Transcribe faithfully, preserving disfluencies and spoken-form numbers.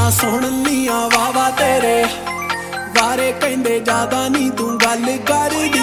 ਗੱਲਾਂ ਸੁਣਨੀਆਂ ਵਾਵਾ ਤੇਰੇ ਬਾਰੇ ਕਹਿੰਦੇ ਜ਼ਿਆਦਾ ਨੀ ਤੂੰ ਗੱਲ ਕਰਦੀ।